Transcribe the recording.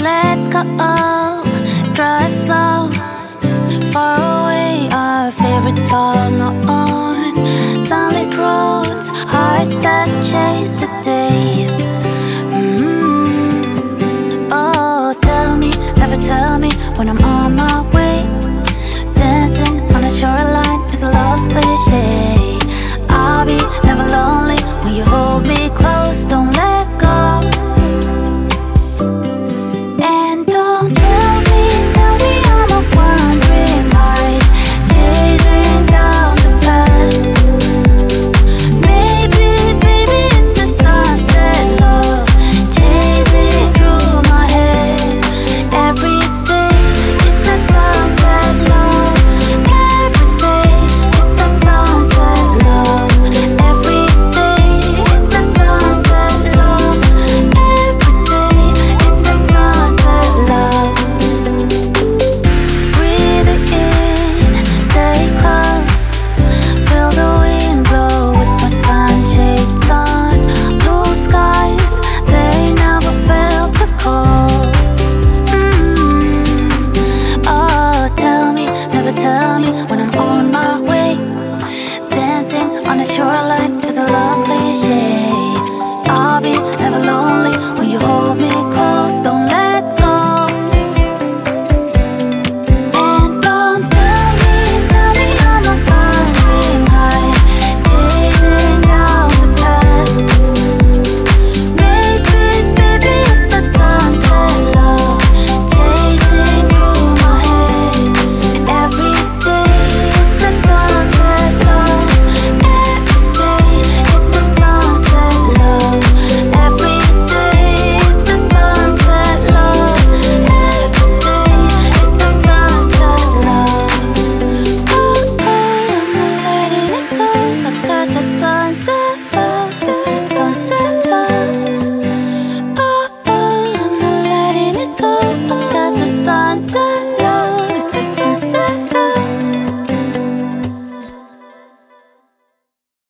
Let's go, drive slow, far away, our favorite song on. Sunlit roads, hearts that chase the day. Oh, tell me, never tell me when I'm on my way. Dancing on a shoreline is a lost cliche. I'll be never lonely when you hold me close. Don't